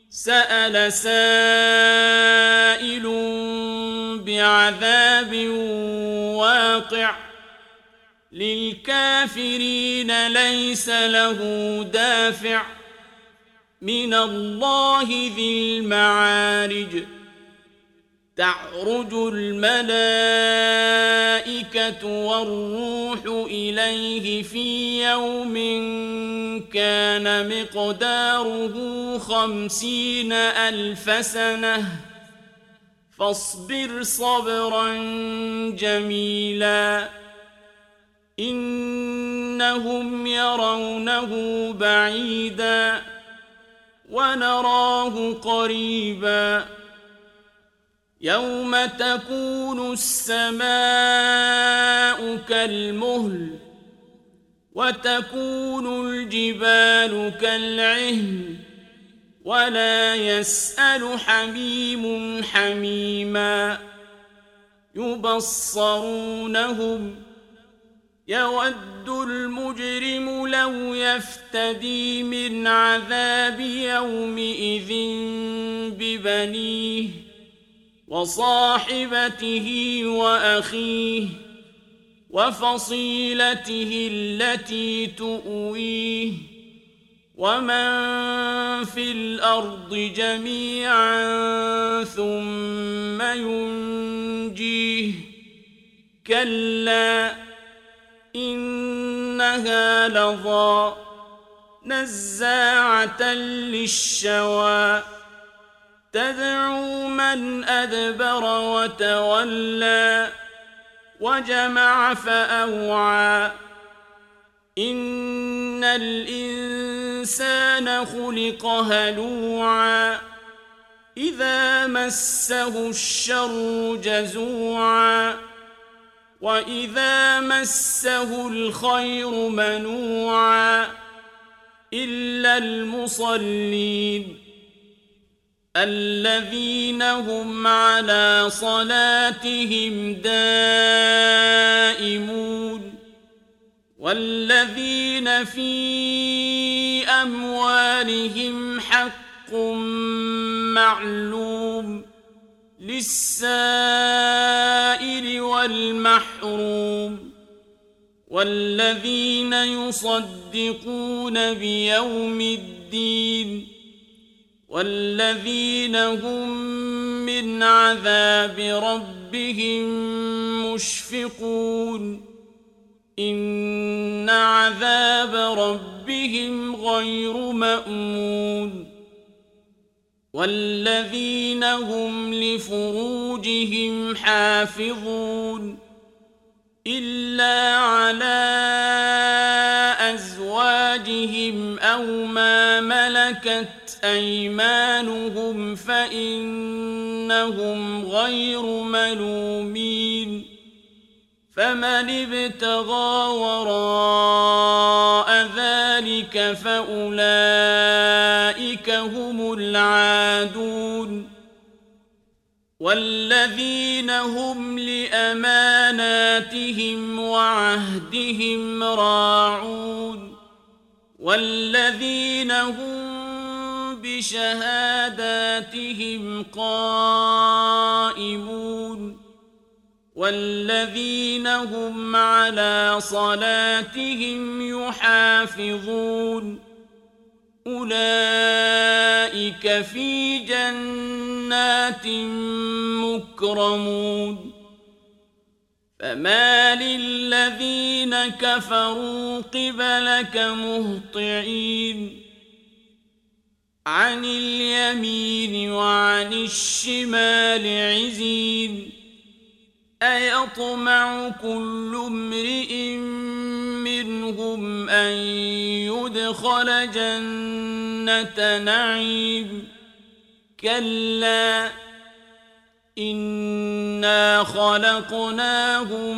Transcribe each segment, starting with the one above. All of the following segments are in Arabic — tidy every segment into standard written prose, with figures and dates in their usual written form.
سأل سائل بعذاب واقع للكافرين ليس له دافع من الله ذي المعارج تعرج الملائكة والروح إليه في يوم كان مقداره 50,000 سنة فاصبر صبرا جميلا إنهم يرونه بعيدا ونراه قريبا يوم تكون السماء كالمهل وتكون الجبال كالعهن ولا يسأل حميم حميما يبصرونهم يود المجرم لو يفتدي من عذاب يومئذ ببنيه وصاحبته وأخيه وفصيلته التي تؤويه ومن في الأرض جميعا ثم ينجيه كلا إنها لظى نزاعة للشوى تدعو من أدبر وتولى وجمع فأوعى إن الإنسان خلق هلوعا إذا مسه الشر جزوعا وإذا مسه الخير منوعا إلا المصلين الذين هم على صلاتهم دائمون والذين في أموالهم حق معلوم للسائل والمحروم والذين يصدقون بيوم الدين والذين هم من عذاب ربهم مشفقون إن عذاب ربهم غير مأمون والذين هم لفروجهم حافظون إلا على أزواجهم أو ما ملكت أيمانهم فإنهم غير ملومين فمن ابتغى وراء ذلك فأولئك هم العادون والذين هم لأماناتهم وعهدهم راعون والذين هم بشهاداتهم قائمون والذين هم على صلاتهم يحافظون أولئك في جنات مكرمون فما للذين كفروا قبلك مهطعين عن اليمين وعن الشمال عزين أيطمع كل امرئ منهم أن يدخل جنة نعيم كلا إنا خلقناهم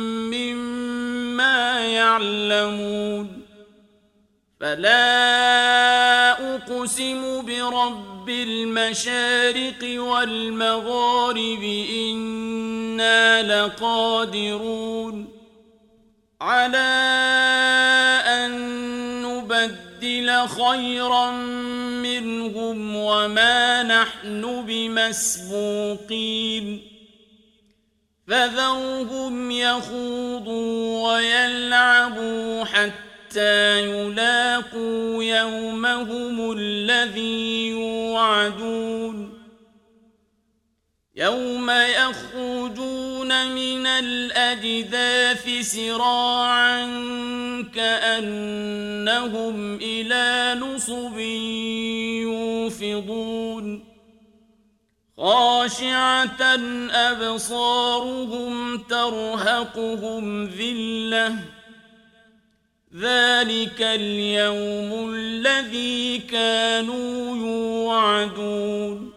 مما يعلمون فلا أقسم برب المشارق والمغارب إنا لقادرون على أن نبدل نبدل خيرا منهم وما نحن بمسبوقين فذرهم يخوضوا ويلعبوا حتى يلاقوا يومهم الذي يوعدون يوم يخرجون من الأجداث سراعا كأنهم إلى نصب يوفضون خاشعة أبصارهم ترهقهم ذلة ذلك اليوم الذي كانوا يوعدون